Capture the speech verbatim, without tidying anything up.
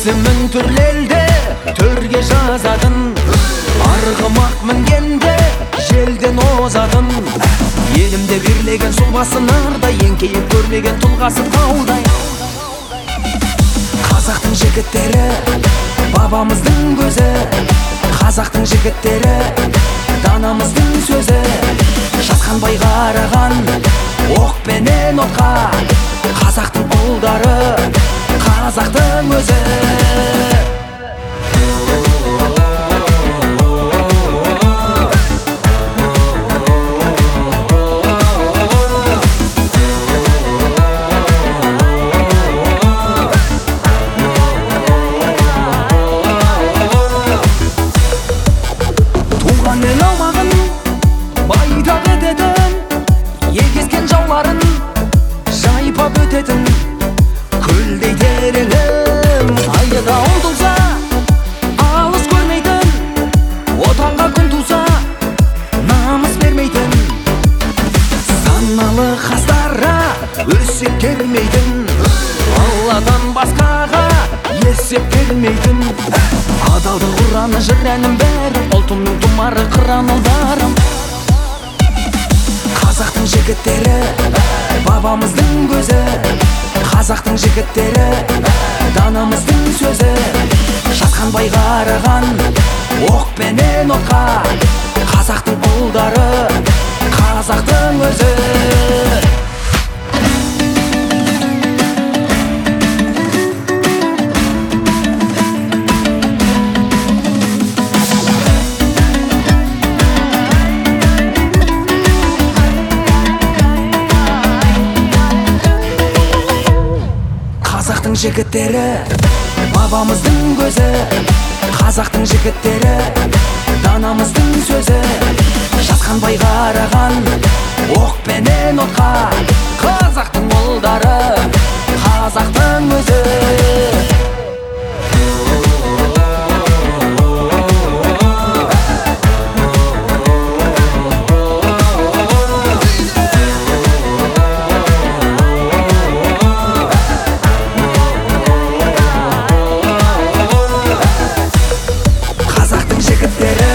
есімін түрлелде төрге жазатын, арғымақ мінгенде желден озатын. Елімде бірлеген сұлбасы нардай, еңкейіп көрмеген тұлғасы таудай. Қазақтың жігіттері бабамыздың көзі, қазақтың жігіттері данамыздың сөзі. Жасқанбай қараған оқпенен отқа, қазақтың ұлдары, қазақтың өзі. Туғанмен аумағын байтақ ететін, егескен жауларын жайпап өтетін. Көлдей тереңім айда ұмтылса, алыс көрмейтін, отанға күн туса намыс бермейтін. Саналы қастара өсек кермейтін, алладан басқаға есеп бермейтін. Адалдық ұраны жыр әнім бәрі, ұлтымның тұмары қыран ұлдарым. Қазақтың жігіттері бабамыздың көзі, қазақтың жігіттері данамыздың сөзі. Жасқанбай қараған оқпенен отқа, қазақтың ұлдары, қазақтың өзі. Қазақтың жігіттері бабамыздың көзі, қазақтың жігіттері данамыздың сөзі. Жасқанбай қараған оқпенен отқа, қазақтың ұлдары, қазақтың өзі. Қазақтың жігіттері